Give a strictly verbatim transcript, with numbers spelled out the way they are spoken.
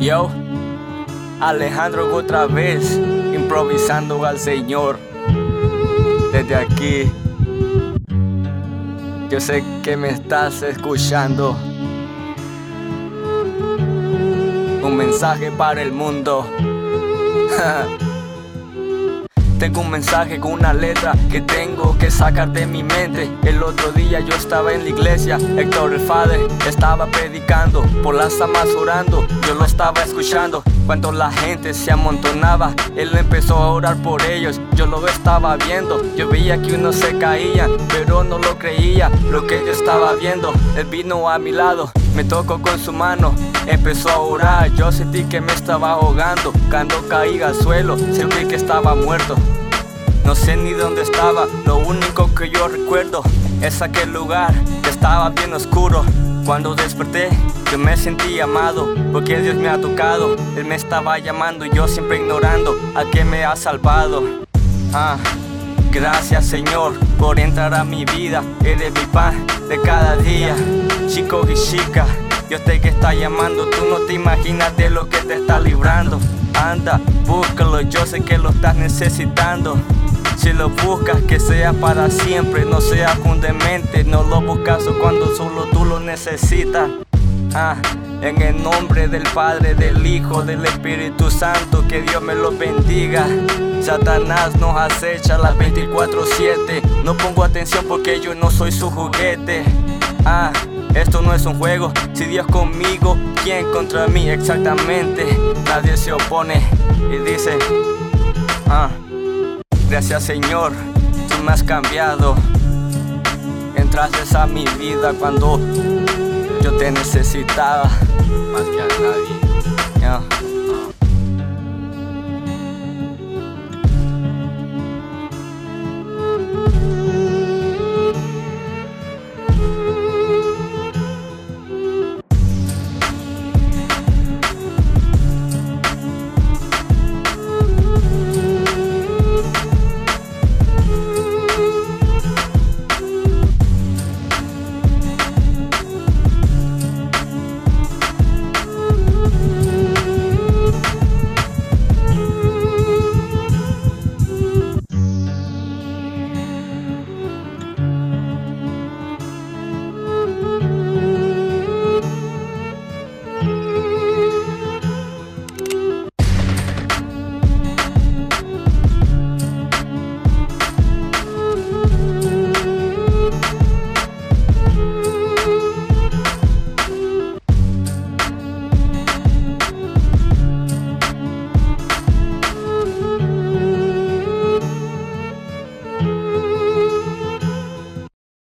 Yo, Alejandro otra vez, improvisando al Señor. Desde aquí, yo sé que me estás escuchando. Un mensaje para el mundo. Tengo un mensaje con una letra que tengo que sacar de mi mente. El otro día yo estaba en la iglesia, Héctor el Father estaba predicando, por las amas orando, yo lo estaba escuchando. Cuando la gente se amontonaba, él empezó a orar por ellos, yo lo estaba viendo. Yo veía que unos se caían, pero no lo creía lo que yo estaba viendo. Él vino a mi lado, me tocó con su mano, empezó a orar. Yo sentí que me estaba ahogando. Cuando caí al suelo, sentí que estaba muerto. No sé ni dónde estaba, lo único que yo recuerdo es aquel lugar que estaba bien oscuro. Cuando desperté, yo me sentí amado, porque Dios me ha tocado. Él me estaba llamando y yo siempre ignorando a que me ha salvado. Ah, gracias Señor por entrar a mi vida, eres mi pan de cada día. Chico y chica, Dios te que está llamando, tú no te imaginas de lo que te está librando. Anda, búscalo, yo sé que lo estás necesitando. Si lo buscas, que sea para siempre, no seas un demente. No lo buscas cuando solo tú lo necesitas. Ah, en el nombre del Padre, del Hijo, del Espíritu Santo, que Dios me lo bendiga. Satanás nos acecha las veinticuatro siete. No pongo atención porque yo no soy su juguete. Ah, esto no es un juego. Si Dios conmigo, ¿quién contra mí? Exactamente, nadie se opone. Y dice, ah, gracias Señor, tú me has cambiado. Entraste a mi vida cuando yo te necesitaba más que a nadie. Yeah.